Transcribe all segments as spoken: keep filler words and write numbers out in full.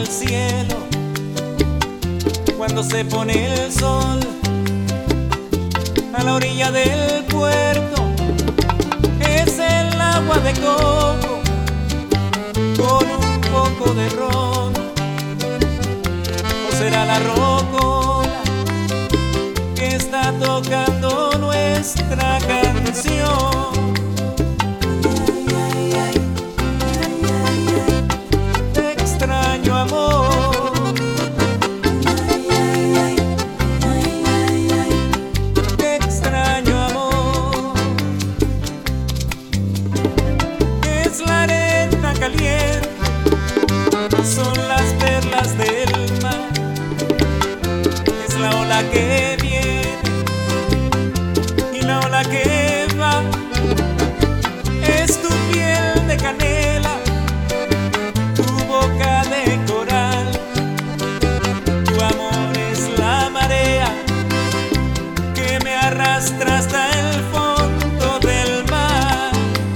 cielo cuando se pone el sol a la orilla del puerto. Es el agua de coco con un poco de ron, o será la rocola que está tocando nuestra canción. Te extraño, amor, te extraño, amor. Es la arena caliente, son las perlas del mar, es la ola que viene y la ola que va. Es tu piel de canela, tu boca de coral, tu amor es la marea que me arrastra hasta el fondo del mar.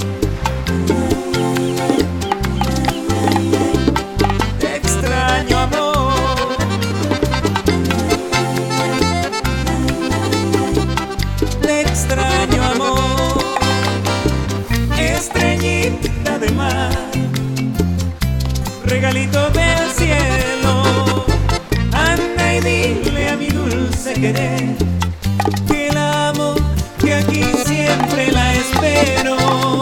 Te extraño, amor, te extraño, amor. Estrellita de mar, regalito del cielo, anda y dile a mi dulce querer que la amo, que aquí siempre la espero.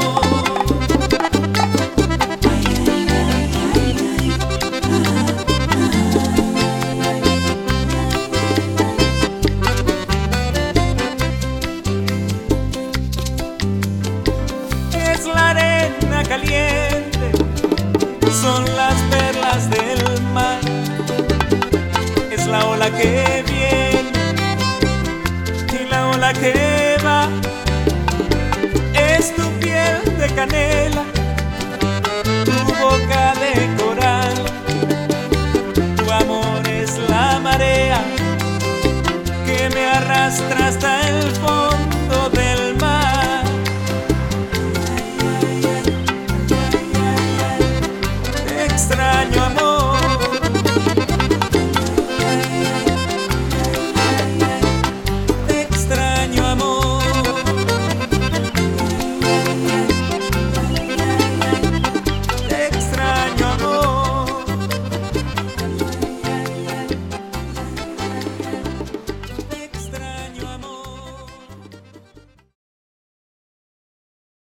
Es la arena caliente, son las perlas del mar, es la ola que viene y la ola que va. Es tu piel de canela, tu boca de coral, tu amor es la marea que me arrastra hasta